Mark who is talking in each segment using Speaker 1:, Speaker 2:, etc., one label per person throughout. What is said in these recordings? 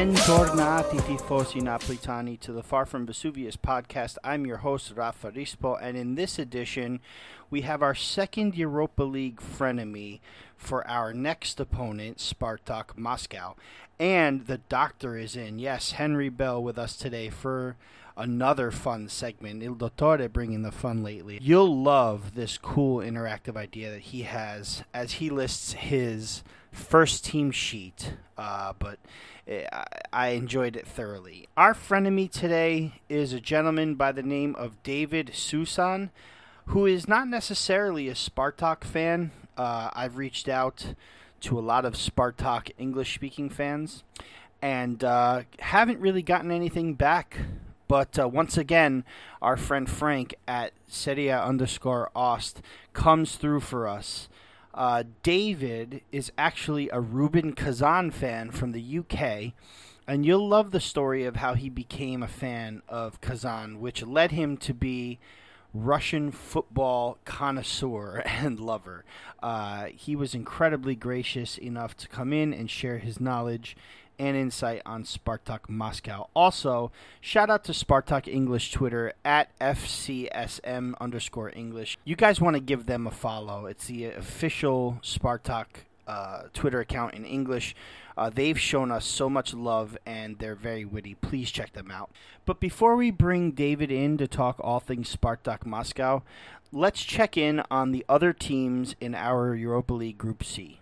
Speaker 1: Bentornati tifosi napolitani to the Far From Vesuvius podcast. I'm your host, Rafa Rispo, and in this edition, we have our second Europa League frenemy for our next opponent, Spartak Moscow. And the doctor is in. Yes, Henry Bell with us today for another fun segment. Il Dottore bringing the fun lately. You'll love this cool interactive idea that he has as he lists his first team sheet, but I enjoyed it thoroughly. Our frenemy today is a gentleman by the name of David Susan, who is not necessarily a Spartak fan. I've reached out to a lot of Spartak English-speaking fans and haven't really gotten anything back. But once again, our friend Frank at Seria_Ost comes through for us. David is actually a Rubin Kazan fan from the UK, and you'll love the story of how he became a fan of Kazan, which led him to be Russian football connoisseur and lover. He was incredibly gracious enough to come in and share his knowledge and insight on Spartak Moscow. Also, shout out to Spartak English Twitter at FCSM_English. You guys want to give them a follow. It's the official Spartak Twitter account in English. They've shown us so much love and they're very witty. Please check them out. But before we bring David in to talk all things Spartak Moscow, let's check in on the other teams in our Europa League Group C.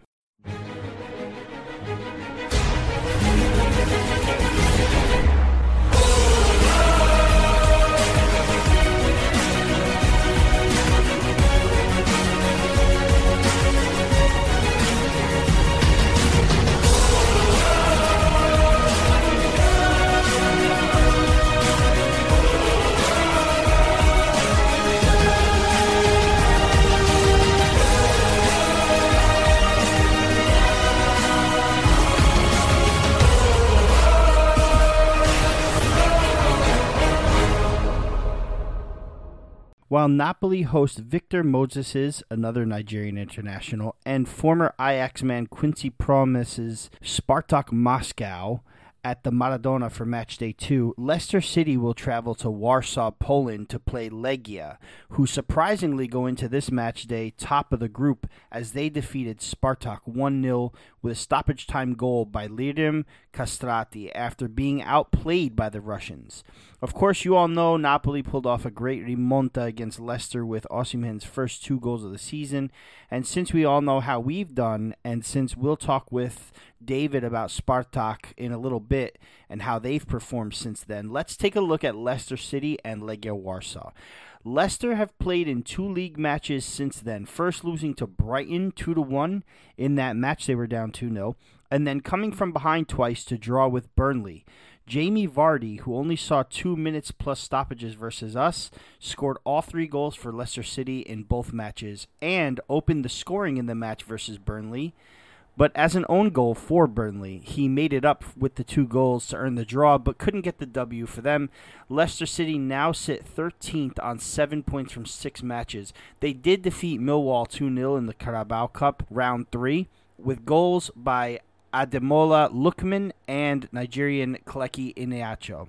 Speaker 1: While Napoli host Victor Moses, another Nigerian international, and former Ajax man Quincy Promes' Spartak Moscow at the Maradona for match day 2, Leicester City will travel to Warsaw, Poland to play Legia, who surprisingly go into this match day top of the group as they defeated Spartak 1-0 with a stoppage time goal by Lirim Kastrati after being outplayed by the Russians. Of course, you all know Napoli pulled off a great remonta against Leicester with Osimhen's first 2 goals of the season, and since we all know how we've done, and since we'll talk with David about Spartak in a little bit and how they've performed since then, let's take a look at Leicester City and Legia Warsaw. Leicester have played in 2 league matches since then, first losing to Brighton 2-1. In that match, they were down 2-0, and then coming from behind twice to draw with Burnley. Jamie Vardy, who only saw 2 minutes plus stoppages versus us, scored all 3 goals for Leicester City in both matches and opened the scoring in the match versus Burnley. But as an own goal for Burnley, he made it up with the 2 goals to earn the draw, but couldn't get the W for them. Leicester City now sit 13th on 7 points from 6 matches. They did defeat Millwall 2-0 in the Carabao Cup round 3, with goals by Ademola Lookman and Nigerian Kaleki Iheanacho.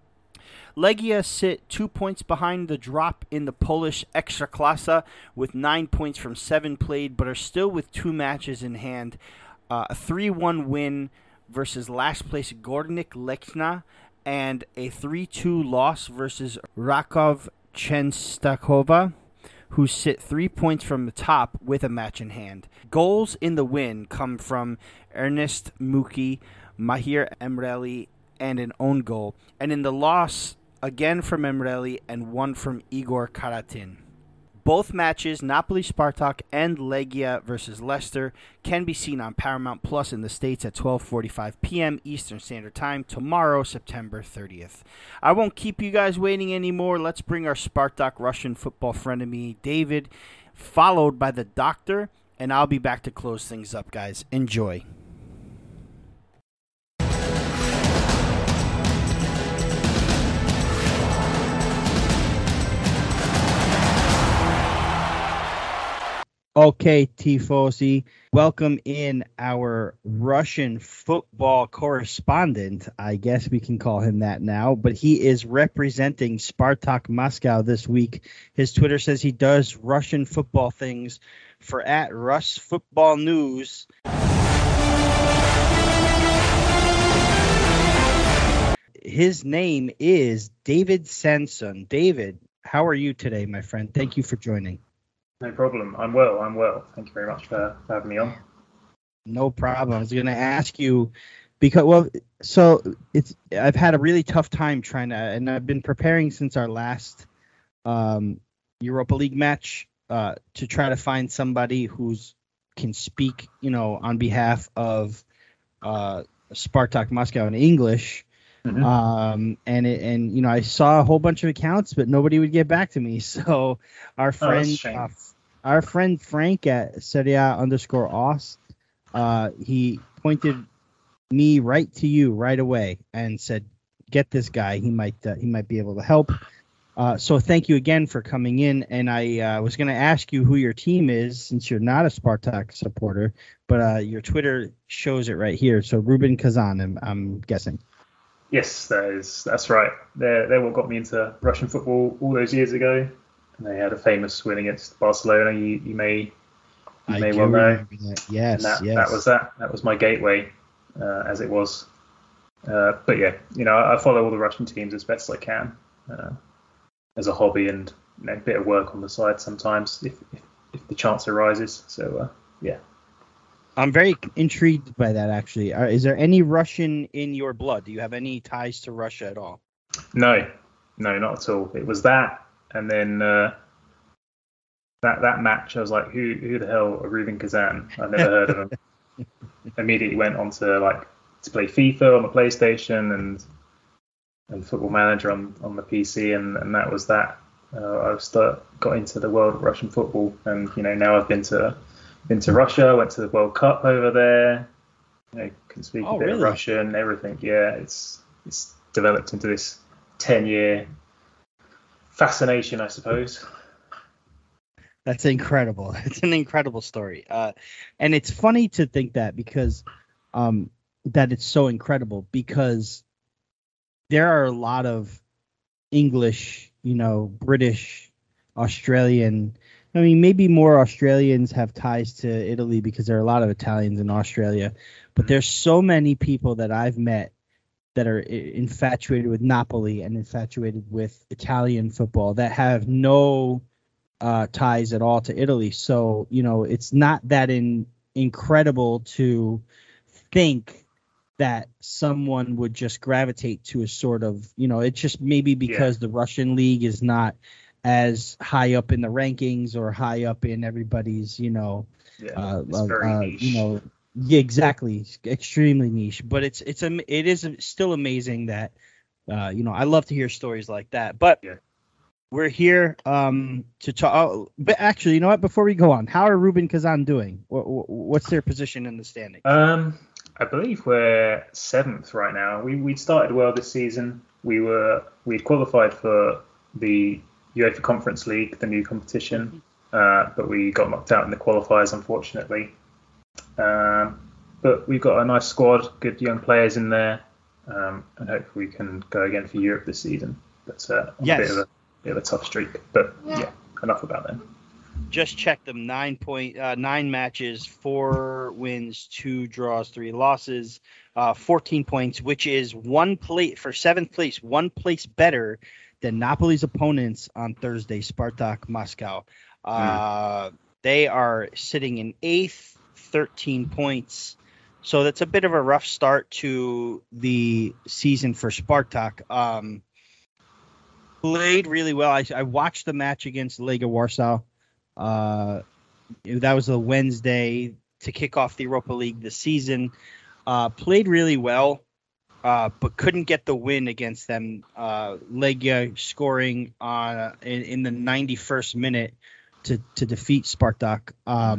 Speaker 1: Legia sit 2 points behind the drop in the Polish Ekstraklasa with 9 points from 7 played, but are still with 2 matches in hand. A 3-1 win versus last place Górnik Lechna and a 3-2 loss versus Raków Częstochowa, who sit 3 points from the top with a match in hand. Goals in the win come from Ernest Muki, Mahir Emreli, and an own goal. And in the loss, again from Emreli and one from Igor Karatin. Both matches, Napoli Spartak and Legia versus Leicester, can be seen on Paramount Plus in the States at 12:45 p.m. Eastern Standard Time tomorrow, September 30th. I won't keep you guys waiting anymore. Let's bring our Spartak Russian football frenemy, David, followed by the doctor, and I'll be back to close things up, guys. Enjoy. Okay, Tifosi, welcome in our Russian football correspondent. I guess we can call him that now, but he is representing Spartak Moscow this week. His Twitter says he does Russian football things for at Russ Football News. His name is David Sanson. David, how are you today, my friend? Thank you for joining.
Speaker 2: No problem. I'm well. Thank you very much for having me on.
Speaker 1: No problem. I was going to ask you because, I've had a really tough time trying to, and I've been preparing since our last Europa League match to try to find somebody who's can speak, on behalf of Spartak Moscow in English.
Speaker 2: Mm-hmm.
Speaker 1: I saw a whole bunch of accounts, but nobody would get back to me. So our friend Frank at Serie _Aus, he pointed me right to you right away and said, "Get this guy. He might be able to help." So thank you again for coming in. And I was going to ask you who your team is since you're not a Spartak supporter, but your Twitter shows it right here. So Rubin Kazan, I'm guessing.
Speaker 2: Yes, that's right. They're what got me into Russian football all those years ago. And they had a famous win against Barcelona. You may well know.
Speaker 1: Yes,
Speaker 2: that was that. That was my gateway, as it was. But yeah, I follow all the Russian teams as best I can, as a hobby and a bit of work on the side sometimes if the chance arises. So yeah.
Speaker 1: I'm very intrigued by that, actually. Is there any Russian in your blood? Do you have any ties to Russia at all?
Speaker 2: No, not at all. It was that, and then that match. I was like, who the hell are Rubin Kazan? I've never heard of him. Immediately went on to play FIFA on the PlayStation and Football Manager on the PC, and that was that. I got into the world of Russian football, and now I've been to Russia, went to the World Cup over there. Can speak a bit of Russian, everything. Yeah, it's developed into this 10-year fascination, I suppose.
Speaker 1: That's incredible. It's an incredible story. And it's funny to think that because that it's so incredible because there are a lot of English, British, Australian. I mean, maybe more Australians have ties to Italy because there are a lot of Italians in Australia, but there's so many people that I've met that are infatuated with Napoli and infatuated with Italian football that have no ties at all to Italy. So, it's not that incredible to think that someone would just gravitate to a sort of, it's just maybe because the Russian league is not as high up in the rankings or high up in everybody's,
Speaker 2: it's very niche.
Speaker 1: Exactly, extremely niche. But it is still amazing that, I love to hear stories like that. But we're here to talk. But actually, you know what? Before we go on, how are Rubin Kazan doing? What's their position in the standing?
Speaker 2: I believe we're 7th right now. We started well this season. We'd qualified for the UEFA Conference League, the new competition, but we got knocked out in the qualifiers, unfortunately. But we've got a nice squad, good young players in there, and hopefully we can go again for Europe this season. That's a bit of a tough streak, but yeah, enough about them.
Speaker 1: Just check them: 9 matches, 4 wins, 2 draws, 3 losses, 14 points, which is 1 place for 7th place, 1 place better than Napoli's opponents on Thursday, Spartak Moscow. They are sitting in 8th, 13 points. So that's a bit of a rough start to the season for Spartak. Played really well. I watched the match against Legia Warsaw. That was a Wednesday to kick off the Europa League this season. Played really well. But couldn't get the win against them. Legia scoring in the 91st minute to defeat Spartak.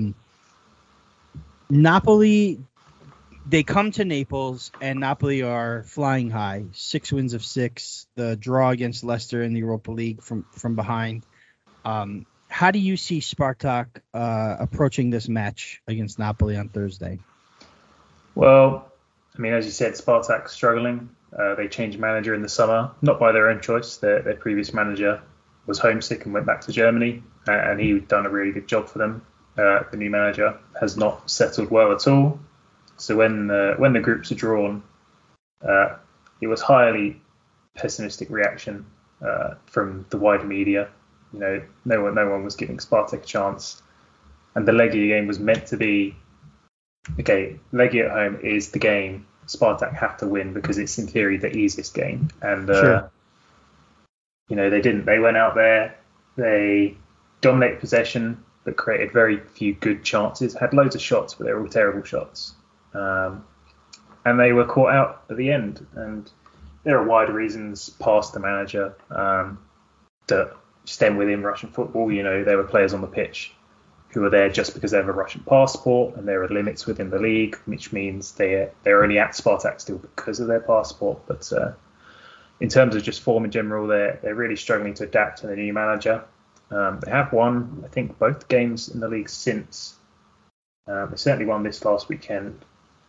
Speaker 1: Napoli, they come to Naples, and Napoli are flying high. 6 wins of 6. The draw against Leicester in the Europa League from behind. How do you see Spartak approaching this match against Napoli on Thursday?
Speaker 2: Well, I mean, as you said, Spartak struggling. They changed manager in the summer, not by their own choice. Their previous manager was homesick and went back to Germany, and he'd done a really good job for them. The new manager has not settled well at all. So when the groups are drawn, it was highly pessimistic reaction from the wider media. You know, no one was giving Spartak a chance, and the Legia game was meant to be okay. Legia at home is the game Spartak have to win because it's in theory the easiest game, and
Speaker 1: Sure.
Speaker 2: you know, they didn't. They went out there, they dominated possession, but created very few good chances. Had loads of shots, but they were all terrible shots. And they were caught out at the end. And there are wider reasons past the manager that stem within Russian football. You know, there were players on the pitch who were there just because they have a Russian passport, and there are limits within the league, which means they're only at Spartak still because of their passport. But in terms of just form in general, they're really struggling to adapt to the new manager. They have won, I think, both games in the league since. They certainly won this last weekend.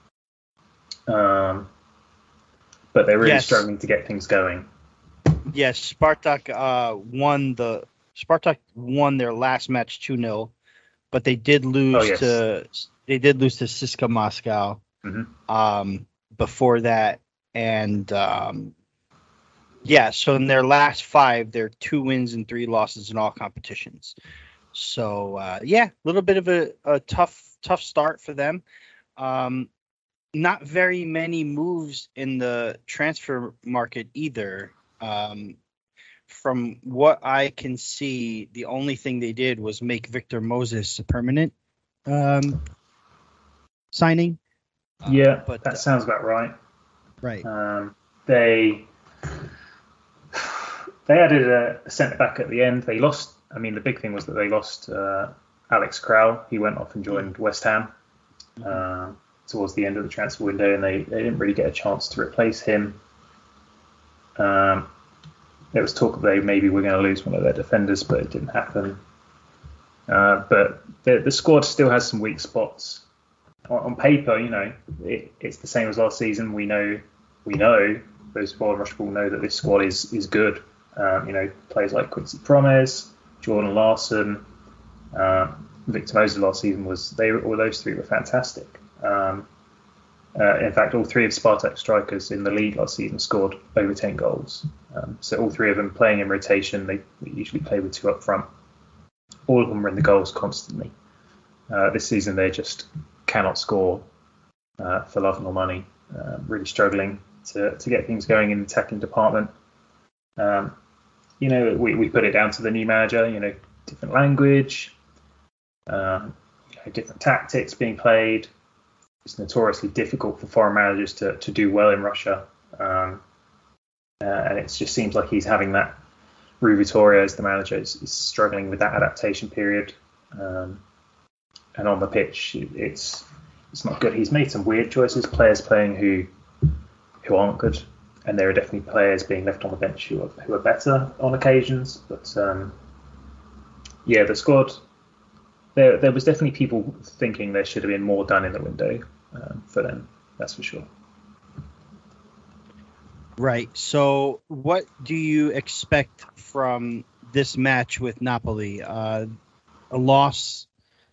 Speaker 2: But they're really struggling to get things going.
Speaker 1: Yes, Spartak won their last match 2-0, but they did lose to CSKA Moscow before that, and so in their last 5, they're 2 wins and 3 losses in all competitions. So a little bit of a tough start for them. Not very many moves in the transfer market either. From what I can see, the only thing they did was make Victor Moses a permanent signing.
Speaker 2: But that sounds about right.
Speaker 1: Right.
Speaker 2: They added a centre back at the end. They lost. I mean, the big thing was that they lost Alex Krau. He went off and joined West Ham towards the end of the transfer window, and they didn't really get a chance to replace him. There was talk that they maybe were going to lose one of their defenders, but it didn't happen. But the squad still has some weak spots. On paper, you know, it's the same as last season. We know those who follow Rush Ball know that this squad is good. You know, players like Quincy Promes, Jordan Larson, Victor Moses last season all those 3 were fantastic. In fact, all 3 of Spartak's strikers in the league last season scored over 10 goals. So all 3 of them playing in rotation. They usually play with 2 up front. All of them were in the goals constantly. This season, they just cannot score for love nor money. Really struggling to get things going in the attacking department. You know, we put it down to the new manager. You know, different language, different tactics being played. It's notoriously difficult for foreign managers to do well in Russia. And it just seems like he's having that. Rui Vitória as the manager is struggling with that adaptation period. And on the pitch, it's not good. He's made some weird choices, players playing who aren't good. And there are definitely players being left on the bench who are better on occasions. But the squad, there was definitely people thinking there should have been more done in the window for them. That's for sure.
Speaker 1: Right. So what do you expect from this match with Napoli? A loss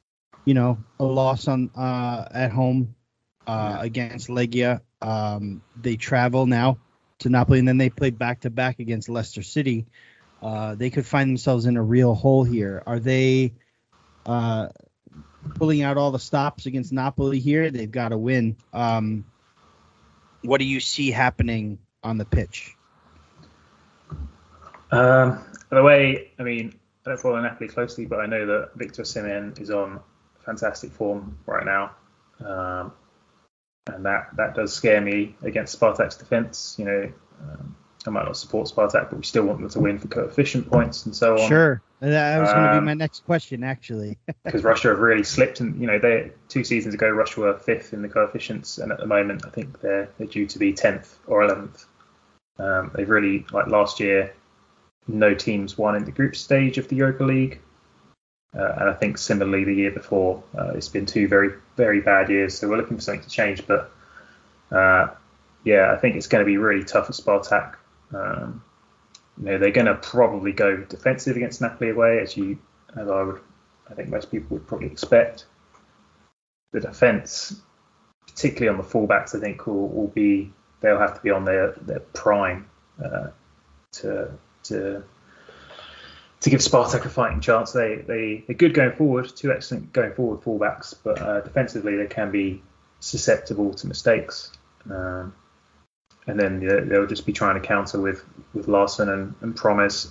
Speaker 1: on at home against Legia. They travel now to Napoli, and then they play back-to-back against Leicester City. They could find themselves in a real hole here. Are they pulling out all the stops against Napoli here? They've got to win. What do you see happening on the pitch?
Speaker 2: I don't follow Napoli closely, but I know that Victor Osimhen is on fantastic form right now. And that does scare me against Spartak's defence. You know, I might not support Spartak, but we still want them to win for coefficient points and so on.
Speaker 1: Sure. That was going to be my next question, actually.
Speaker 2: Because Russia have really slipped. And, you know, 2 seasons ago, Russia were 5th in the coefficients. And at the moment, I think they're due to be 10th or 11th. They've really, like last year, no teams won in the group stage of the Europa League. And I think similarly the year before, it's been two very, very bad years. So we're looking for something to change. But I think it's going to be really tough at Spartak. They're going to probably go defensive against Napoli away, as I think most people would probably expect. The defence, particularly on the fullbacks, I think they'll have to be on their prime to give Spartak a fighting chance. They're good going forward, two excellent going forward fullbacks, but defensively they can be susceptible to mistakes. And then they'll just be trying to counter with Larsson and Promes,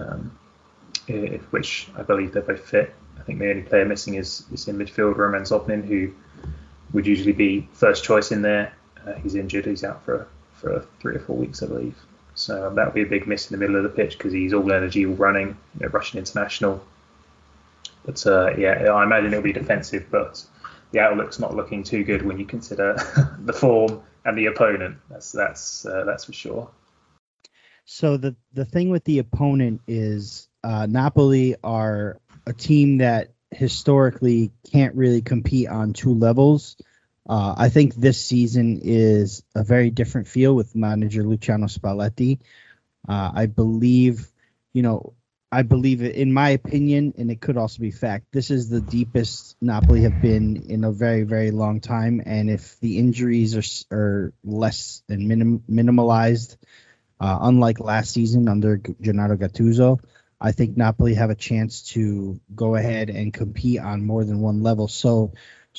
Speaker 2: which I believe they're both fit. I think the only player missing is in midfield, Roman Zobnin, who would usually be first choice in there. He's injured. He's out for 3 or 4 weeks, I believe. So that would be a big miss in the middle of the pitch because he's all energy, all running, Russian international. But I imagine it'll be defensive, but the outlook's not looking too good when you consider the form and the opponent. That's for sure.
Speaker 1: So the thing with the opponent is Napoli are a team that historically can't really compete on two levels. I think this season is a very different feel with manager Luciano Spalletti. I believe, in my opinion, and it could also be fact, this is the deepest Napoli have been in a very, very long time. And if the injuries are less and minimalized, unlike last season under Gennaro Gattuso, I think Napoli have a chance to go ahead and compete on more than one level. So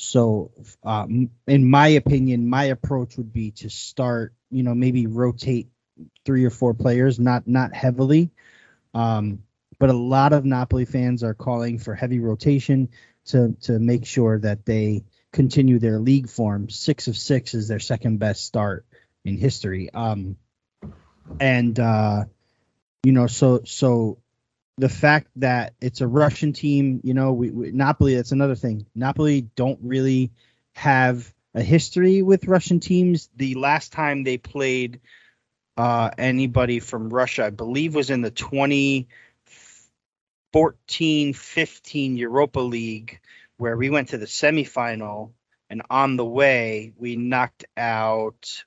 Speaker 1: in my opinion, my approach would be to start, maybe rotate 3 or 4 players, not heavily. But a lot of Napoli fans are calling for heavy rotation to make sure that they continue their league form. 6 of 6 is their second best start in history. So the fact that it's a Russian team, Napoli, that's another thing. Napoli don't really have a history with Russian teams. The last time they played anybody from Russia, I believe, was in the 2014-15 Europa League, where we went to the semifinal, and on the way we knocked out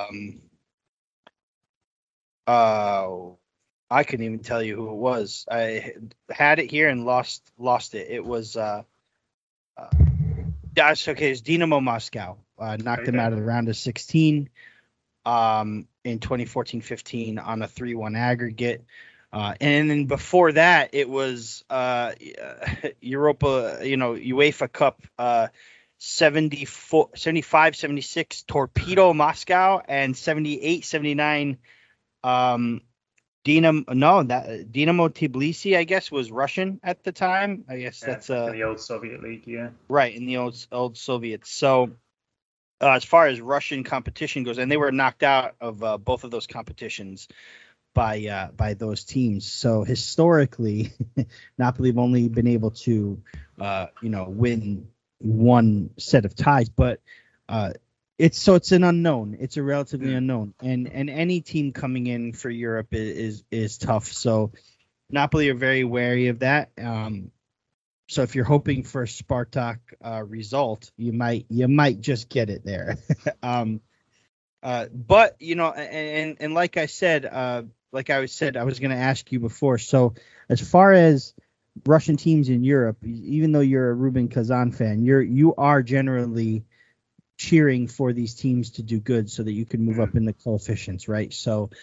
Speaker 1: I couldn't even tell you who it was. I had it here and lost it. It was okay. It's Dynamo Moscow. Knocked them out of the round of 16 in 2014-15 on a 3-1 aggregate. And then before that, it was Europa, UEFA Cup 75-76 Torpedo Moscow, and 78-79 Dynamo Tbilisi, I guess, was Russian at the time. I guess that's
Speaker 2: in the old Soviet League, yeah.
Speaker 1: Right, in the old Soviets. So as far as Russian competition goes, and they were knocked out of both of those competitions by those teams. So historically, Napoli have only been able to win one set of ties, but it's an unknown. It's a relatively unknown, and any team coming in for Europe is tough. So Napoli are very wary of that. So if you're hoping for a Spartak result, you might just get it there. But and like I said, I was going to ask you before. So as far as Russian teams in Europe, even though you're a Rubin Kazan fan, you are generally cheering for these teams to do good so that you can move up in the coefficients, right? So,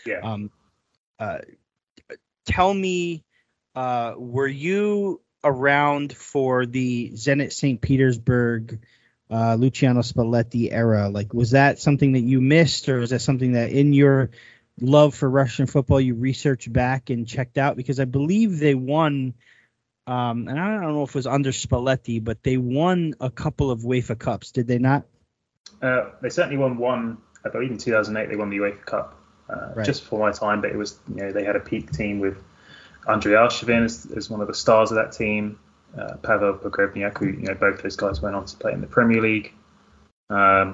Speaker 1: tell me, were you around for the Zenit St. Petersburg, Luciano Spalletti era? Like, was that something that you missed, or was that something that in your love for Russian football you researched back and checked out? Because I believe they won, and I don't know if it was under Spalletti, but they won a couple of UEFA Cups, did they not?
Speaker 2: They certainly won one. I believe in 2008 they won the UEFA Cup, just before my time. But it was, they had a peak team with Andrei Arshavin as one of the stars of that team. Pavel Pogrebniak, who both those guys went on to play in the Premier League. I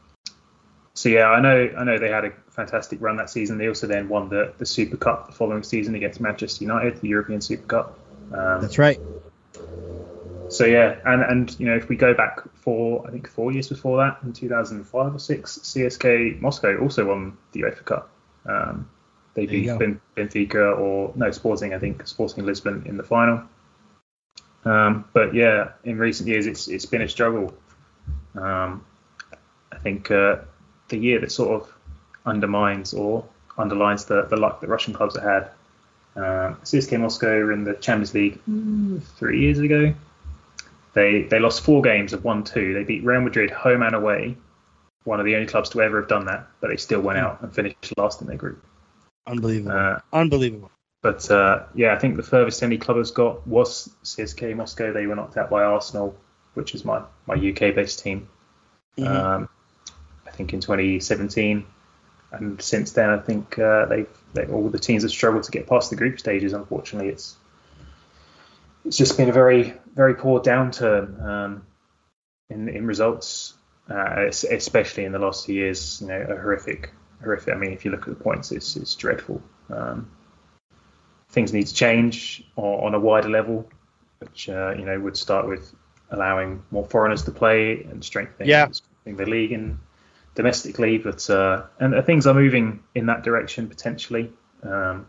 Speaker 2: know they had a fantastic run that season. They also then won the Super Cup the following season against Manchester United, the European Super Cup.
Speaker 1: That's right.
Speaker 2: So yeah, and if we go back I think 4 years before that, in 2005 or six, CSK Moscow also won the UEFA Cup. They beat Benfica Sporting, I think Sporting Lisbon in the final. But yeah, in recent years it's been a struggle. I think the year that sort of underlines the luck that Russian clubs have had. CSK Moscow were in the Champions League 3 years ago. They lost 4 games of 1-2. They beat Real Madrid home and away, one of the only clubs to ever have done that, but they still went out and finished last in their group.
Speaker 3: Unbelievable.
Speaker 2: But I think the furthest any club has got was CSK Moscow. They were knocked out by Arsenal, which is my UK-based team. I think in 2017, and since then I think all the teams have struggled to get past the group stages. Unfortunately, it's just been a very, very poor downturn in results, especially in the last 2 years. A horrific. I mean, if you look at the points, it's dreadful. Things need to change on a wider level, which would start with allowing more foreigners to play and strengthening the league and domestically. But and things are moving in that direction potentially. The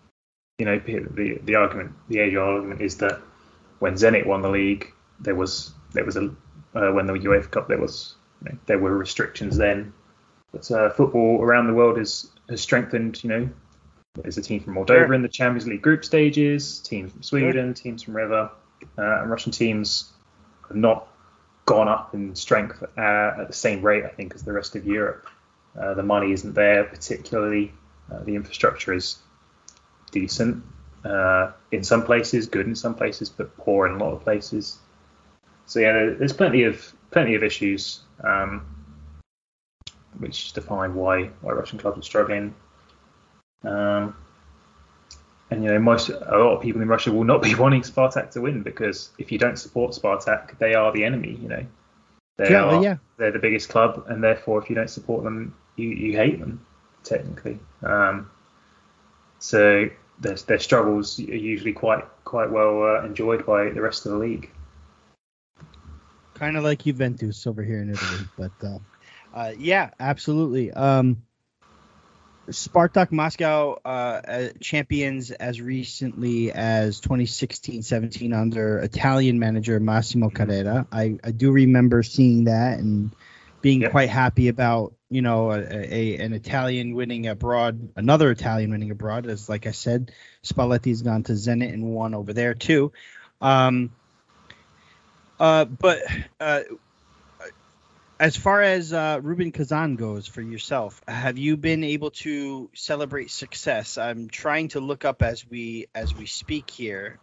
Speaker 2: age argument is that when Zenit won the league, there was when the UEFA Cup there were restrictions then. But football around the world has strengthened. There's a team from Moldova in the Champions League group stages, teams from Sweden, teams from River, and Russian teams have not gone up in strength at the same rate, I think, as the rest of Europe. The money isn't there particularly. The infrastructure is decent in some places, good in some places, but poor in a lot of places. So yeah, there's plenty of issues which define why Russian clubs are struggling. And a lot of people in Russia will not be wanting Spartak to win, because if you don't support Spartak, they are the enemy. They're the biggest club, and therefore if you don't support them, you hate them technically. So their struggles are usually quite well enjoyed by the rest of the league.
Speaker 3: Kind of like Juventus over here in Italy, but absolutely. Spartak Moscow champions as recently as 2016-17 under Italian manager Massimo Carrera. I do remember seeing that and being quite happy about an Italian winning abroad, another Italian winning abroad. As like I said, Spalletti's gone to Zenit and won over there too. But as far as Rubin Kazan goes for yourself, have you been able to celebrate success? I'm trying to look up as we speak here,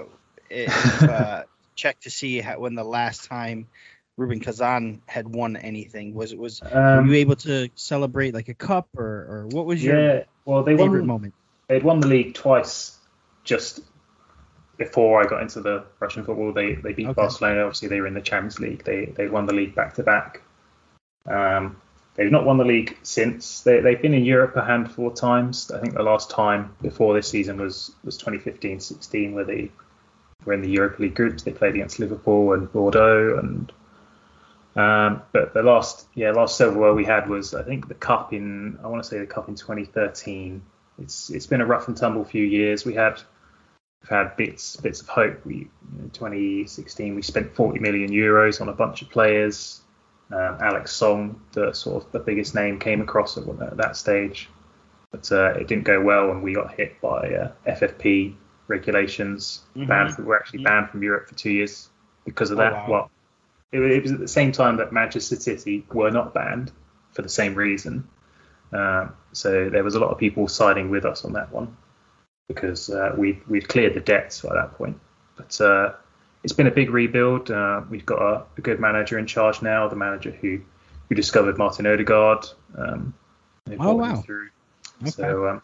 Speaker 3: check to see when the last time Rubin Kazan had won anything. Were you able to celebrate like a cup or what was your favorite moment?
Speaker 2: They'd won the league twice just before I got into the Russian football. They beat Barcelona. Obviously, they were in the Champions League. They won the league back to back. They've not won the league since. They've been in Europe a handful of times. I think the last time before this season was 2015-16, where they were in the Europa League groups. They played against Liverpool and Bordeaux, and but the last silverware we had was, I think, the cup in 2013. It's been a rough and tumble few years. We've had bits of hope. In 2016 we spent 40 million euros on a bunch of players. Alex Song, the biggest name, came across at that stage, but it didn't go well, and we got hit by FFP regulations. We're actually banned from Europe for 2 years because of that. Wow. Well, it was at the same time that Manchester City were not banned for the same reason. So there was a lot of people siding with us on that one, because we'd cleared the debts by that point. But it's been a big rebuild. We've got a good manager in charge now, the manager who discovered Martin Odegaard.
Speaker 3: Wow.
Speaker 2: Through. Okay.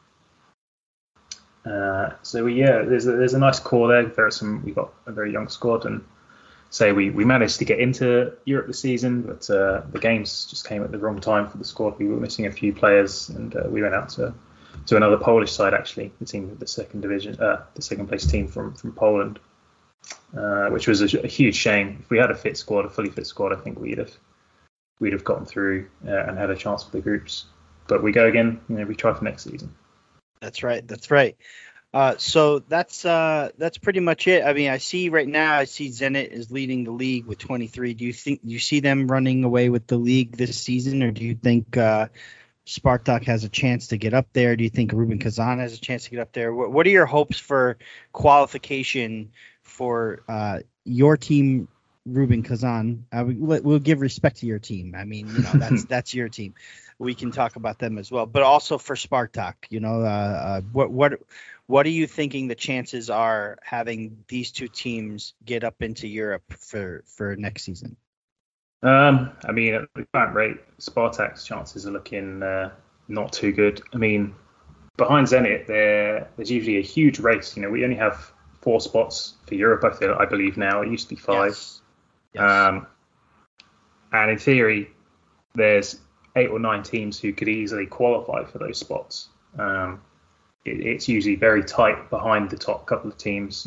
Speaker 2: There's a nice core there. We've got a very young squad, and we managed to get into Europe this season, but the games just came at the wrong time for the squad. We were missing a few players, and we went out to another Polish side, actually, the team with the second place team from Poland. which was a huge shame. If we had a fully fit squad, I think we'd have gotten through and had a chance for the groups. But we go again. We try for next season.
Speaker 3: That's right. So that's pretty much it. I mean, I see Zenit is leading the league with 23. Do you see them running away with the league this season, or do you think Spartak has a chance to get up there? Do you think Rubin Kazan has a chance to get up there? What are your hopes for qualification for your team, Rubin Kazan? We'll give respect to your team. I mean, that's your team. We can talk about them as well, but also for Spartak. What are you thinking the chances are having these two teams get up into Europe for next season?
Speaker 2: I mean, at the current rate, Spartak's chances are looking not too good. I mean, behind Zenit, there's usually a huge race. We only have 4 spots for Europe, I believe now. It used to be 5. Yes. And in theory, there's 8 or 9 teams who could easily qualify for those spots. It's usually very tight behind the top couple of teams.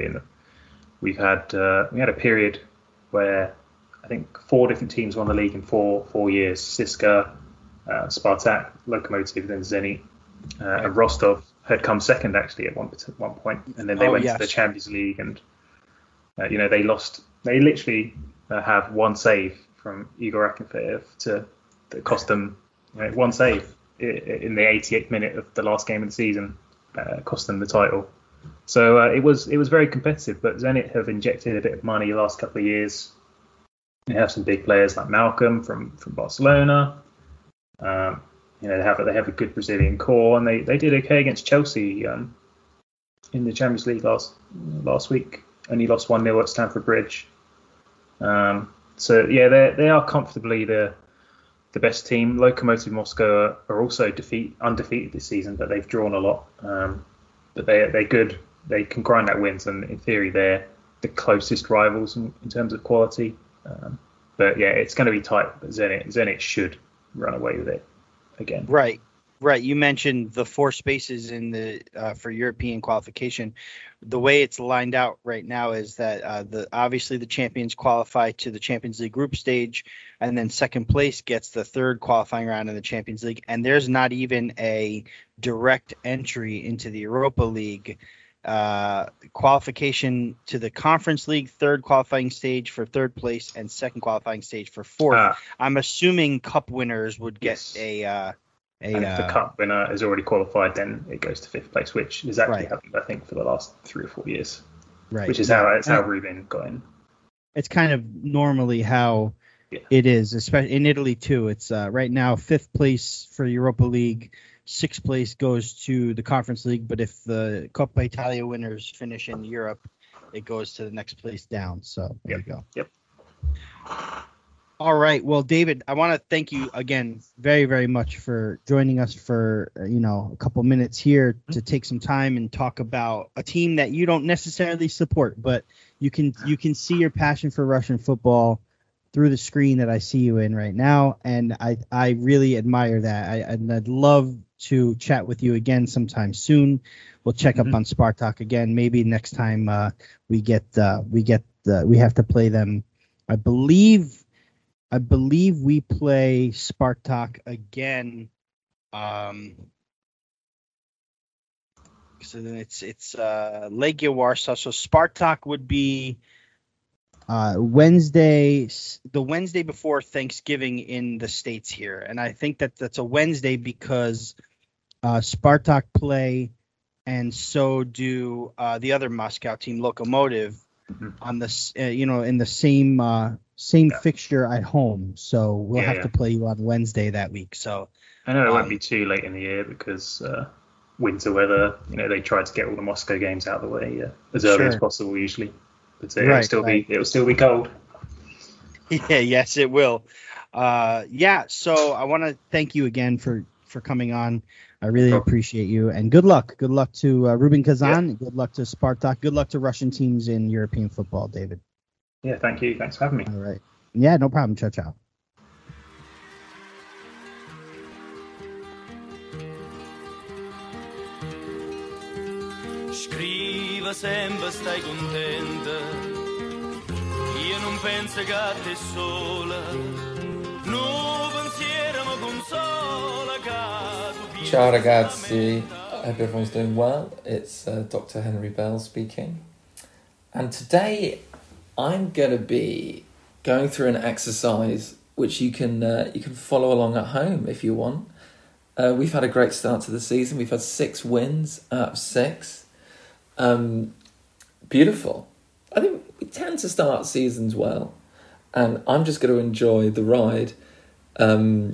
Speaker 2: We had a period where I think 4 different teams won the league in four years: CSKA, Spartak, Lokomotiv, then Zenit, and Rostov had come second actually at one point, and then they went to the Champions League, and they lost. They literally have one save from Igor Akinfeev that cost them one save in the 88th minute of the last game of the season, cost them the title. So it was very competitive, but Zenit have injected a bit of money the last couple of years. They have some big players like Malcolm from Barcelona. They have a good Brazilian core, and they did okay against Chelsea in the Champions League last week. Only lost 1-0 at Stamford Bridge. So yeah, they are comfortably the best team. Lokomotiv Moscow are also undefeated this season, but they've drawn a lot. But they're good. They can grind out wins, and in theory, they're the closest rivals in terms of quality. But yeah, it's going to be tight. But Zenit should run away with it again.
Speaker 3: Right. You mentioned the 4 spaces in the for European qualification. The way it's lined out right now is that obviously the champions qualify to the Champions League group stage, and then second place gets the third qualifying round in the Champions League. And there's not even a direct entry into the Europa League. Qualification to the Conference League, third qualifying stage for third place, and second qualifying stage for fourth. I'm assuming cup winners would get and
Speaker 2: if the cup winner is already qualified, then it goes to 5th place, which has actually happened, I think, for the last 3 or 4 years. Right. Which is how Rubin got in.
Speaker 3: It's kind of normally how it is, especially in Italy too. It's right now 5th place for Europa League, 6th place goes to the Conference League, but if the Coppa Italia winners finish in Europe, it goes to the next place down. So there you go.
Speaker 2: Yep.
Speaker 3: All right. Well, David, I want to thank you again very, very much for joining us for, a couple minutes here to take some time and talk about a team that you don't necessarily support, but you can see your passion for Russian football through the screen that I see you in right now. And I really admire that. I'd love to chat with you again sometime soon. We'll check up on Spartak again. Maybe next time we have to play them. I believe we play Spartak again. So then it's Legia Warsaw. So Spartak would be Wednesday, the Wednesday before Thanksgiving in the States here, and I think that's a Wednesday because Spartak play, and so do the other Moscow team, Lokomotiv, on this in the same fixture at home. So we'll have to play you on Wednesday that week. So
Speaker 2: I know it won't be too late in the year because winter weather. They try to get all the Moscow games out of the way as early as possible usually. But it'll still be cold.
Speaker 3: Yeah, yes, it will. So I want to thank you again for coming on. I really appreciate you, and good luck. Good luck to Rubin Kazan. Good luck to Spartak. Good luck to Russian teams in European football, David.
Speaker 2: Yeah, thank you. Thanks for having me.
Speaker 3: All right. Yeah, no problem. Ciao, ciao.
Speaker 4: viva sempre, stai contenta. Io non penso che a te sola, no pensiero mi consola che tu
Speaker 5: Ciao ragazzi, I hope everyone's doing well. It's Dr. Henry Bell speaking. And today I'm going to be going through an exercise which you can follow along at home if you want. We've had a great start to the season. We've had 6 wins out of 6. Beautiful. I think we tend to start seasons well, and I'm just going to enjoy the ride. The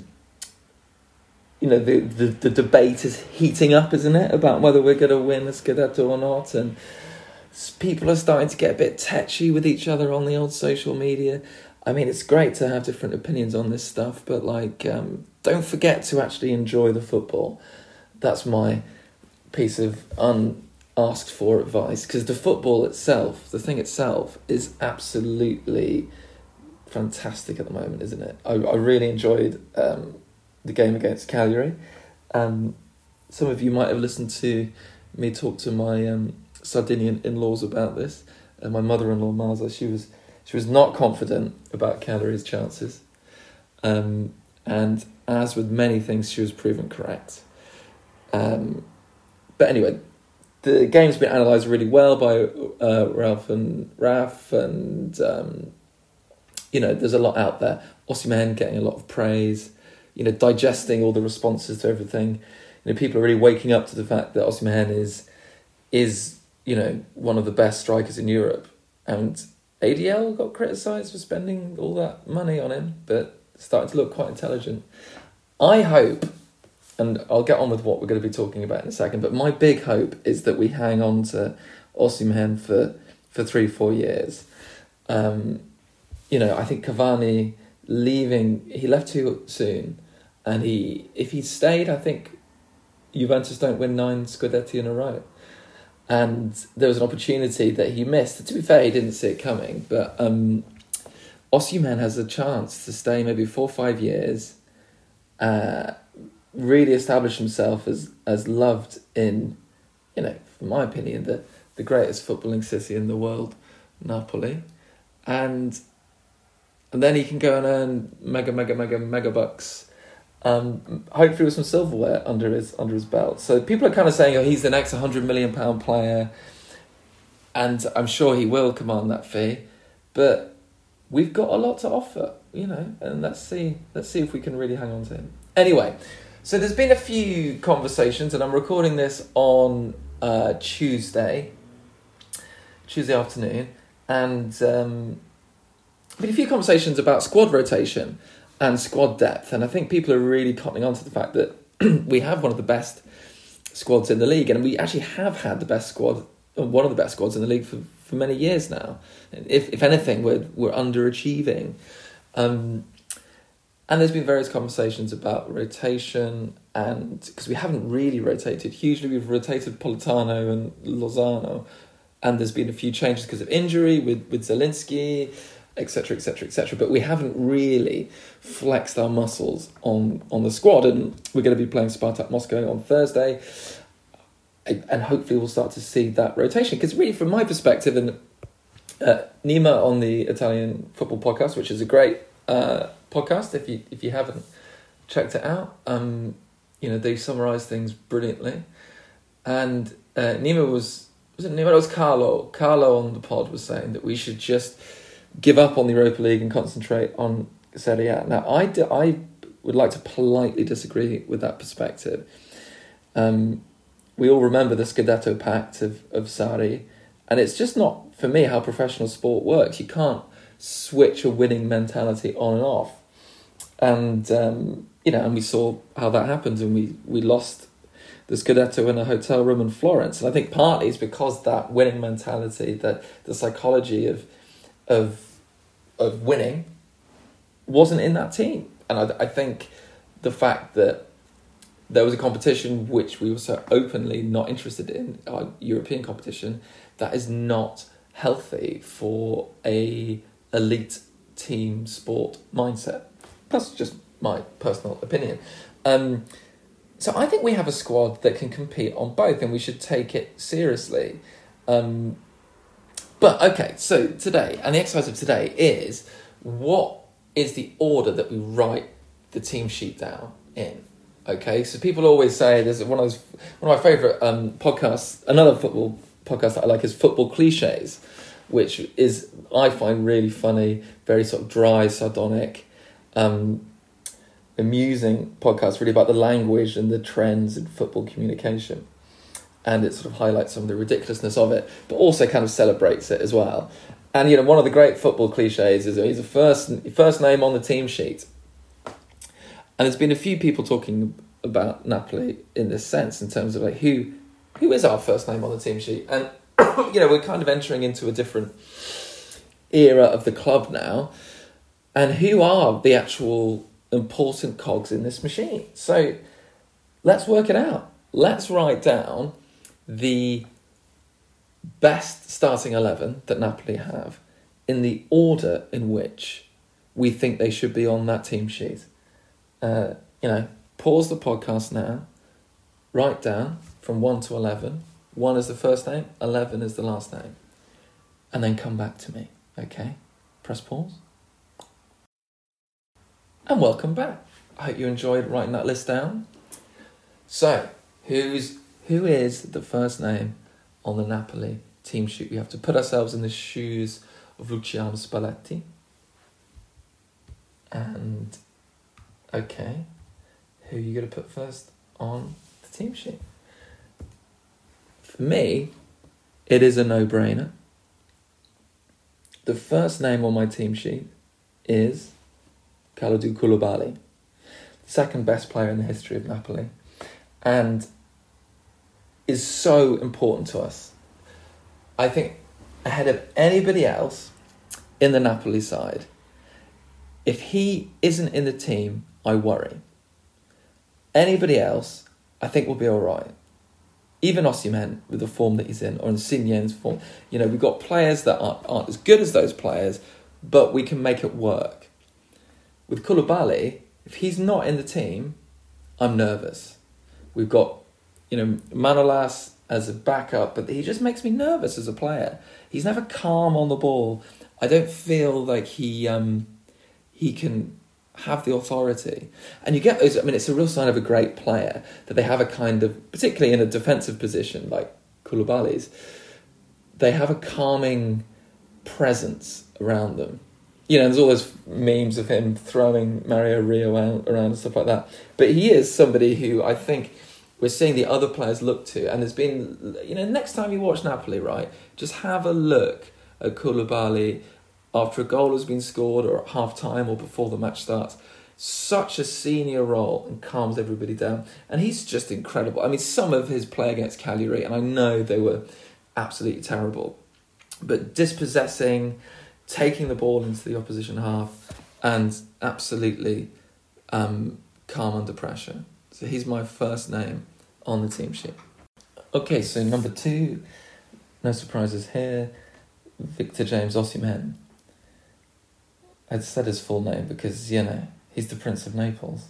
Speaker 5: debate is heating up, isn't it, about whether we're going to win a Scudetto or not, and people are starting to get a bit tetchy with each other on the old social media. I mean, it's great to have different opinions on this stuff, but don't forget to actually enjoy the football. That's my piece of unasked for advice, because the football itself, the thing itself, is absolutely fantastic at the moment, isn't it? I really enjoyed the game against Cagliari. Some of you might have listened to me talk to my Sardinian in-laws about this. My mother-in-law, Marza, she was not confident about Cagliari's chances. And as with many things, she was proven correct. But anyway, the game's been analysed really well by Raf, and there's a lot out there. Osimhen getting a lot of praise, digesting all the responses to everything. People are really waking up to the fact that Osimhen is one of the best strikers in Europe. And ADL got criticised for spending all that money on him, but starting to look quite intelligent. I hope, and I'll get on with what we're going to be talking about in a second, but my big hope is that we hang on to Osimhen for 3-4 years. I think Cavani leaving, he left too soon, and if he stayed, I think Juventus don't win 9 Scudetti in a row. And there was an opportunity that he missed. To be fair, he didn't see it coming, but Osimhen has a chance to stay maybe 4 or 5 years, really establish himself as loved in, in my opinion, the greatest footballing city in the world, Napoli, and then he can go and earn mega bucks. Hopefully with some silverware under his belt. So people are kind of saying, he's the next £100 million player, and I'm sure he will command that fee. But we've got a lot to offer, and let's see if we can really hang on to him. Anyway, so there's been a few conversations, and I'm recording this on Tuesday afternoon, and been a few conversations about squad rotation and squad depth, and I think people are really cottoning on to the fact that we have one of the best squads in the league, and we actually have had the best squad, one of the best squads in the league for many years now. If anything, we're underachieving, and there's been various conversations about rotation, and because we haven't really rotated hugely, we've rotated Politano and Lozano, and there's been a few changes because of injury with Zielinski, etc., etc., etc. But we haven't really flexed our muscles on the squad, and we're going to be playing Spartak Moscow on Thursday, and hopefully we'll start to see that rotation. Because really, from my perspective, and Nima on the Italian Football Podcast, which is a great podcast, if you haven't checked it out, they summarise things brilliantly. And Nima was it Nima? It was Carlo. Carlo on the pod was saying that we should just give up on the Europa League and concentrate on Serie A. Now, I would like to politely disagree with that perspective. We all remember the Scudetto Pact of Sarri, and it's just not, for me, how professional sport works. You can't switch a winning mentality on and off. And, and we saw how that happened, and we lost the Scudetto in a hotel room in Florence. And I think partly it's because that winning mentality, the psychology of winning wasn't in that team. And I think the fact that there was a competition which we were so openly not interested in, our European competition, that is not healthy for a elite team sport mindset. That's just my personal opinion. So I think we have a squad that can compete on both, and we should take it seriously. But okay, so today, and the exercise of today is, what is the order that we write the team sheet down in? Okay, so people always say, there's one of my favourite podcasts, another football podcast that I like is Football Cliches, which is, I find, really funny, very sort of dry, sardonic, amusing podcast, really about the language and the trends in football communication. And it sort of highlights some of the ridiculousness of it, but also kind of celebrates it as well. And, you know, one of the great football cliches is he's a first name on the team sheet. And there's been a few people talking about Napoli in this sense, in terms of like who is our first name on the team sheet. And, you know, we're kind of entering into a different era of the club now. And who are the actual important cogs in this machine? So let's work it out. Let's write down the best starting 11 that Napoli have in the order in which we think they should be on that team sheet. You know, pause the podcast now, write down from 1 to 11. 1 is the first name, 11 is the last name. And then come back to me, okay? Press pause. And welcome back. I hope you enjoyed writing that list down. So, who is the first name on the Napoli team sheet? We have to put ourselves in the shoes of Luciano Spalletti. And, okay, who are you going to put first on the team sheet? For me, it is a no-brainer. The first name on my team sheet is Kalidou Koulibaly, the second best player in the history of Napoli, and is so important to us. I think ahead of anybody else in the Napoli side. If he isn't in the team, I worry. Anybody else, I think will be all right. Even Osimhen, with the form that he's in, or Insigne's form. You know, we've got players that aren't as good as those players, but we can make it work. With Koulibaly, if he's not in the team, I'm nervous. We've got, you know, Manolas as a backup, but he just makes me nervous as a player. He's never calm on the ball. I don't feel like he can have the authority. And you get those, I mean, it's a real sign of a great player that they have a kind of, particularly in a defensive position like Koulibaly's, they have a calming presence around them. You know, there's all those memes of him throwing Mario Rio around and stuff like that. But he is somebody who I think we're seeing the other players look to. And there's been, you know, next time you watch Napoli, right, just have a look at Koulibaly after a goal has been scored or at half-time or before the match starts. Such a senior role and calms everybody down. And he's just incredible. I mean, some of his play against Cagliari, and I know they were absolutely terrible, but dispossessing, taking the ball into the opposition half, and absolutely calm under pressure. So he's my first name on the team sheet. Okay, so number 2, no surprises here, Victor James Osimhen. I'd said his full name because, you know, he's the Prince of Naples.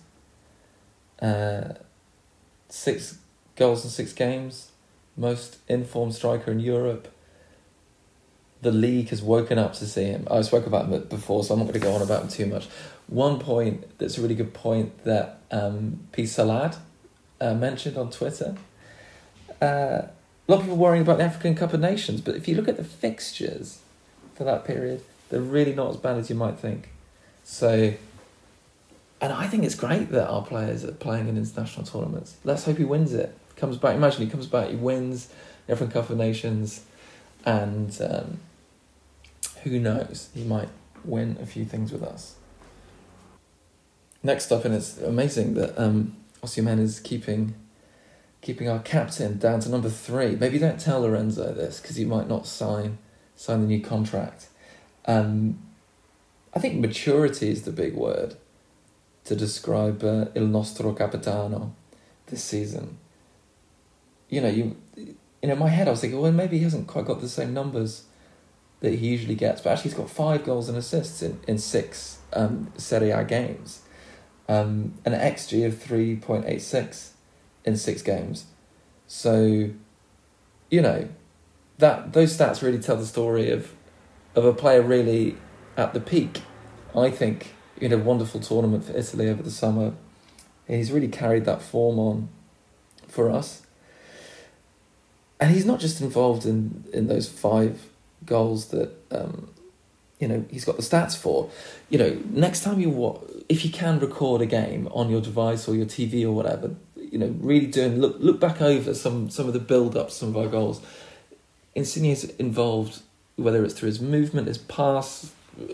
Speaker 5: 6 goals in 6 games, most informed striker in Europe. The league has woken up to see him. I spoke about him before, so I'm not going to go on about him too much. One point that's a really good point that P. Salad mentioned on Twitter. A lot of people worrying about the African Cup of Nations, but if you look at the fixtures for that period, they're really not as bad as you might think. So, and I think it's great that our players are playing in international tournaments. Let's hope he wins it. Comes back. Imagine he comes back, he wins the African Cup of Nations, and who knows, he might win a few things with us. Next up, and it's amazing that Osimhen is keeping our captain down to number 3. Maybe don't tell Lorenzo this because he might not sign the new contract. I think maturity is the big word to describe Il Nostro Capitano this season. You know, in my head I was thinking, well, maybe he hasn't quite got the same numbers that he usually gets, but actually he's got 5 goals and assists in 6 Serie A games. An XG of 3.86 in 6 games. So, you know, those stats really tell the story of a player really at the peak. I think he had a wonderful tournament for Italy over the summer. He's really carried that form on for us. And he's not just involved in those 5 goals that, he's got the stats for. Next time if you can record a game on your device or your TV or whatever, really look back over some of the build-up to some of our goals. Insigne's involved, whether it's through his movement, his pass,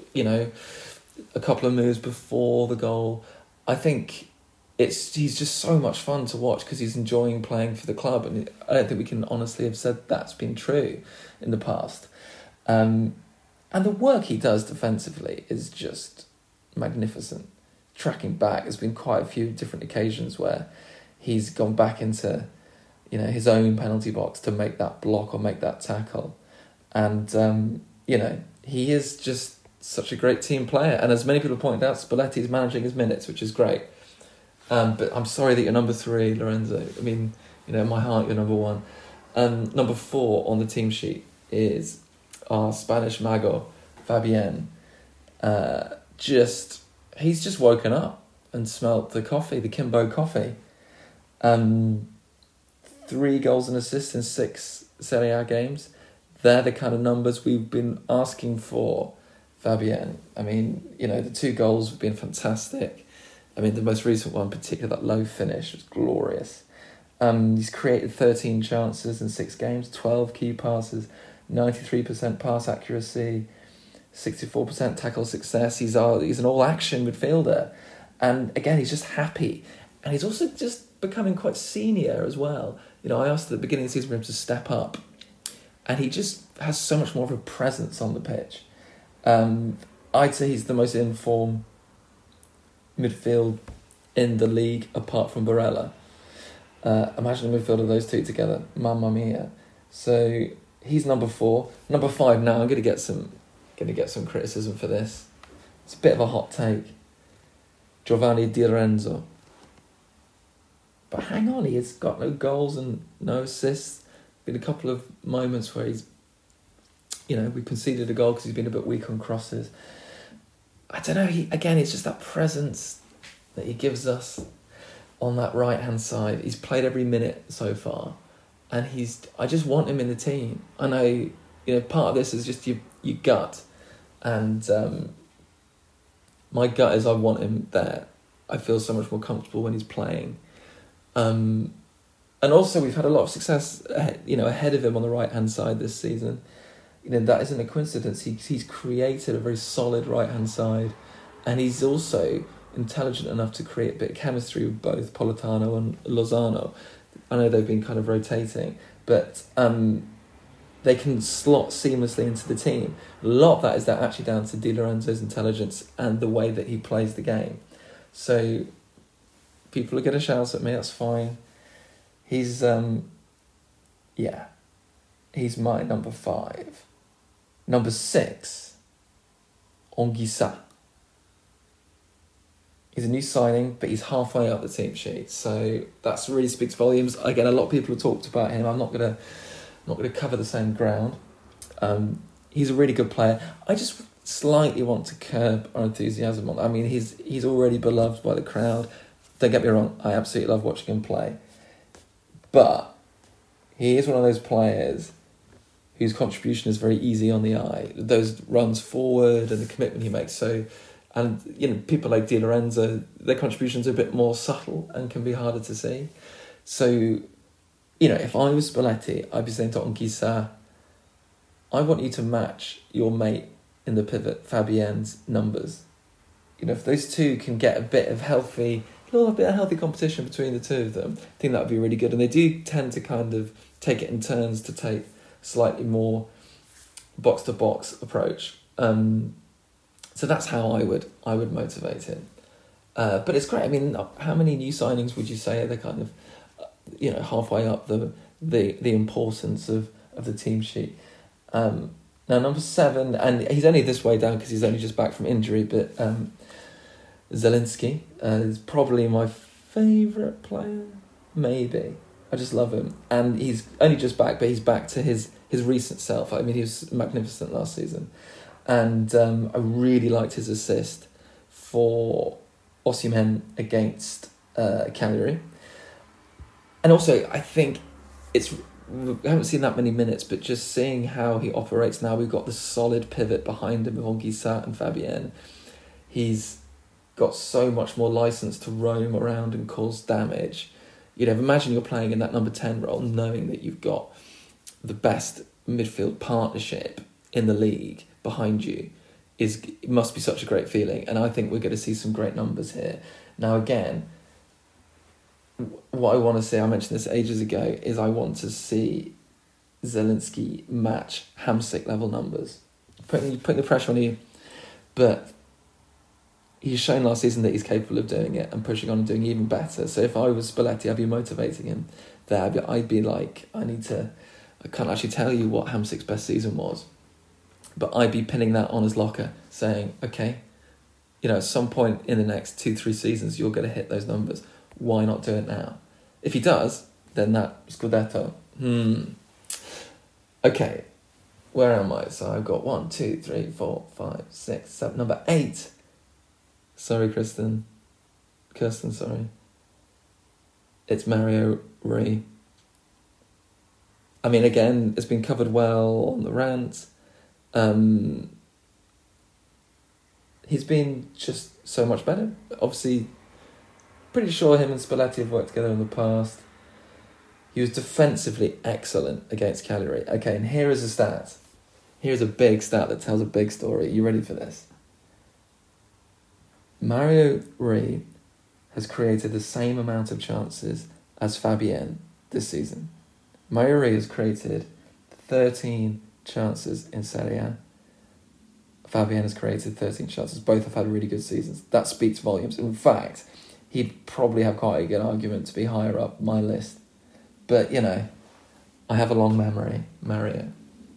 Speaker 5: a couple of moves before the goal. I think he's just so much fun to watch because he's enjoying playing for the club, and I don't think we can honestly have said that's been true in the past. And the work he does defensively is just magnificent. Tracking back, there's been quite a few different occasions where he's gone back into his own penalty box to make that block or make that tackle. And, he is just such a great team player. And as many people pointed out, Spalletti's managing his minutes, which is great. But I'm sorry that you're number 3, Lorenzo. I mean, in my heart, you're number 1. Number 4 on the team sheet is our Spanish mago, Fabian. He's just woken up and smelt the coffee, the Kimbo coffee. 3 goals and assists in 6 Serie A games. They're the kind of numbers we've been asking for Fabian. I mean, the 2 goals have been fantastic. I mean, the most recent one, particularly that low finish, was glorious. He's created 13 chances in 6 games, 12 key passes, 93% pass accuracy, 64% tackle success. He's an all-action midfielder. And again, he's just happy. And he's also just becoming quite senior as well. I asked at the beginning of the season for him to step up. And he just has so much more of a presence on the pitch. I'd say he's the most in-form midfield in the league, apart from Barella. Imagine a midfield of those 2 together. Mamma mia. So he's number 4. Number 5 now, I'm going to get some criticism for this. It's a bit of a hot take. Giovanni Di Lorenzo. But hang on, he has got no goals and no assists. Been a couple of moments where he's, we conceded a goal because he's been a bit weak on crosses. I don't know, it's just that presence that he gives us on that right-hand side. He's played every minute so far, and I just want him in the team. I know, part of this is just your gut, and my gut is I want him there. I feel so much more comfortable when he's playing. And also we've had a lot of success, ahead of him on the right-hand side this season. That isn't a coincidence. He's created a very solid right-hand side, and he's also intelligent enough to create a bit of chemistry with both Politano and Lozano. I know they've been kind of rotating, but they can slot seamlessly into the team. A lot of that is actually down to Di Lorenzo's intelligence and the way that he plays the game. So people are going to shout at me, that's fine. He's my number 5. Number 6, Anguissa. He's a new signing, but he's halfway up the team sheet, so that really speaks volumes. Again, a lot of people have talked about him. I'm not gonna cover the same ground. He's a really good player. I just slightly want to curb our enthusiasm on. I mean, he's already beloved by the crowd. Don't get me wrong, I absolutely love watching him play, but he is one of those players whose contribution is very easy on the eye. Those runs forward and the commitment he makes. So, and people like Di Lorenzo, their contributions are a bit more subtle and can be harder to see. So, if I was Spalletti, I'd be saying to Anguissa, I want you to match your mate in the pivot, Fabien's numbers. If those 2 can get a bit of healthy competition between the 2 of them, I think that would be really good. And they do tend to kind of take it in turns to take slightly more box-to-box approach. So that's how I would motivate him. But it's great. I mean, how many new signings would you say are the kind of, halfway up the importance of the team sheet? Now, number 7, and he's only this way down because he's only just back from injury, but Zielinski is probably my favourite player, maybe. I just love him. And he's only just back, but he's back to his recent self. I mean, he was magnificent last season. And I really liked his assist for Osimhen against Cagliari. And also, I think we haven't seen that many minutes, but just seeing how he operates now, we've got the solid pivot behind him with Anguissa and Fabienne. He's got so much more license to roam around and cause damage. You know, imagine you're playing in that number 10 role, knowing that you've got the best midfield partnership in the league behind you. It must be such a great feeling, and I think we're going to see some great numbers here. Now, again, what I want to see, I mentioned this ages ago, is I want to see Zielinski match Hamsik level numbers. Putting the pressure on you, but he's shown last season that he's capable of doing it and pushing on and doing even better. So if I was Spalletti, I'd be motivating him there. I'd be like, I can't actually tell you what Hamsik's best season was, but I'd be pinning that on his locker, saying, okay, you know, at some point in the next 2-3 seasons, you're going to hit those numbers. Why not do it now? If he does, then that Scudetto. Okay, where am I? So I've got 1, 2, 3, 4, 5, 6, 7. Number 8. Sorry, Kirsten, sorry. It's Mario Rui. I mean, again, it's been covered well on the rant. He's been just so much better. Obviously, pretty sure him and Spalletti have worked together in the past. He was defensively excellent against Cagliari. Okay, and here is a stat. Here's a big stat that tells a big story. You ready for this? Mario Rui has created the same amount of chances as Fabienne this season. Mario Rui has created 13 chances in Serie A. Fabienne has created 13 chances. Both have had really good seasons. That speaks volumes. In fact, he'd probably have quite a good argument to be higher up my list. But, you know, I have a long memory, Mario.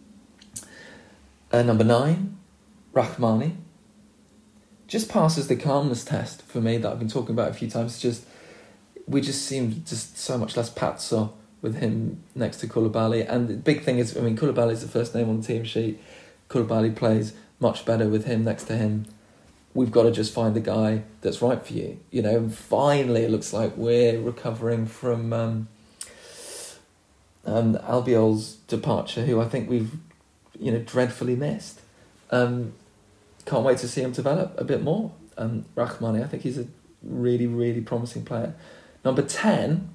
Speaker 5: Number 9, Rahmani. Just passes the calmness test for me that I've been talking about a few times. We just seem just so much less pazzo with him next to Koulibaly. And the big thing is, I mean, Koulibaly is the first name on the team sheet. Koulibaly plays much better with him next to him. We've got to just find the guy that's right for you. You know, and finally it looks like we're recovering from Albiol's departure, who I think we've, you know, dreadfully missed. Can't wait to see him develop a bit more. Rahmani, I think he's a really, really promising player. Number 10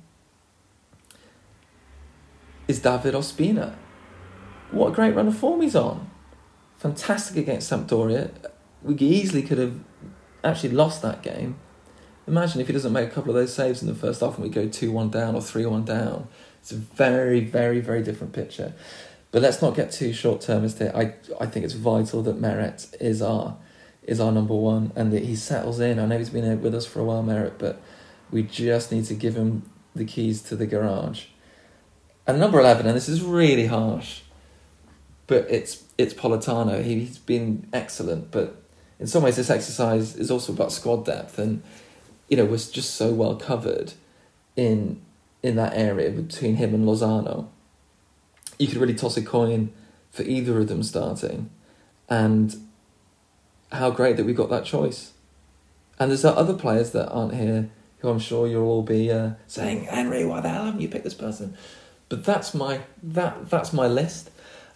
Speaker 5: is David Ospina. What a great run of form he's on. Fantastic against Sampdoria. We easily could have actually lost that game. Imagine if he doesn't make a couple of those saves in the first half and we go 2-1 down or 3-1 down. It's a very, very, very different picture. But let's not get too short-termist here. I think it's vital that Meret is our number one and that he settles in. I know he's been with us for a while, Meret, but we just need to give him the keys to the garage. And number 11, and this is really harsh, but it's Politano. He's been excellent, but in some ways this exercise is also about squad depth, and you know, we're just so well covered in that area between him and Lozano. You could really toss a coin for either of them starting, and how great that we got that choice. And there's other players that aren't here who I'm sure you'll all be saying, Henry, why the hell haven't you picked this person? But that's my list.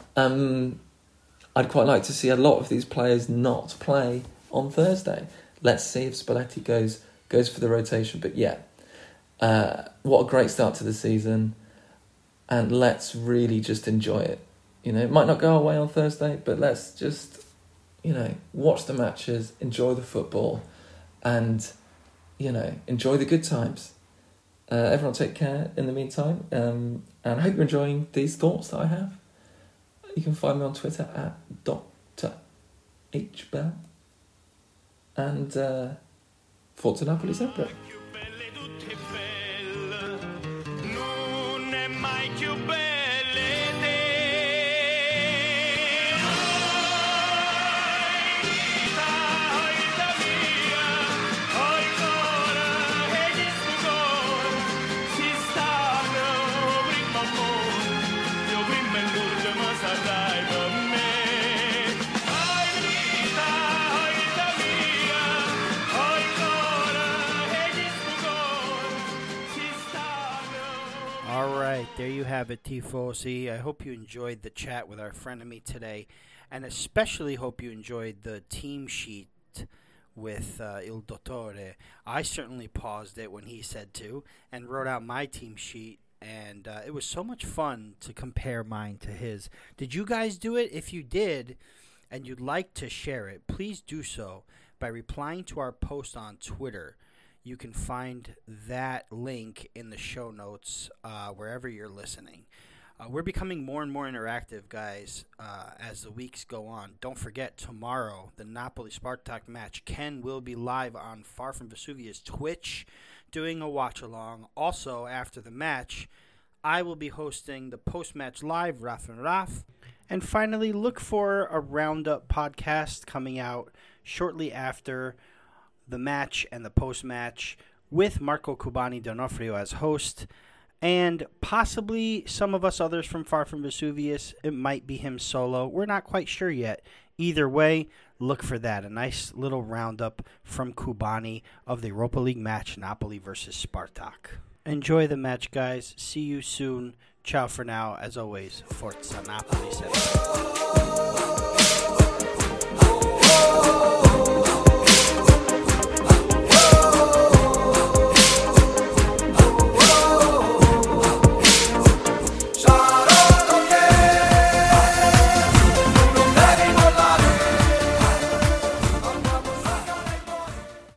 Speaker 5: I'd quite like to see a lot of these players not play on Thursday. Let's see if Spalletti goes for the rotation. But yeah, what a great start to the season. And let's really just enjoy it. You know, it might not go our way on Thursday, but let's just, you know, watch the matches, enjoy the football, and, you know, enjoy the good times. Everyone take care in the meantime. And I hope you're enjoying these thoughts that I have. You can find me on Twitter at Dr. H. Bell. And Forza Napoli sempre.
Speaker 1: All right, there you have it, Tifosi. I hope you enjoyed the chat with our frenemy today, and especially hope you enjoyed the team sheet with Il Dottore. I certainly paused it when he said to and wrote out my team sheet, and it was so much fun to compare mine to his. Did you guys do it? If you did and you'd like to share it, please do so by replying to our post on Twitter. You can find that link in the show notes wherever you're listening. We're becoming more and more interactive, guys, as the weeks go on. Don't forget, tomorrow, the Napoli-Spartak match. Ken will be live on Far From Vesuvius Twitch doing a watch-along. Also, after the match, I will be hosting the post-match live, Raf and Raf. And finally, look for a Roundup podcast coming out shortly after the match and the post-match with Marco Cubani D'Onofrio as host, and possibly some of us others from Far From Vesuvius. It might be him solo. We're not quite sure yet. Either way, look for that. A nice little roundup from Cubani of the Europa League match, Napoli versus Spartak. Enjoy the match, guys. See you soon. Ciao for now. As always, Forza Napoli.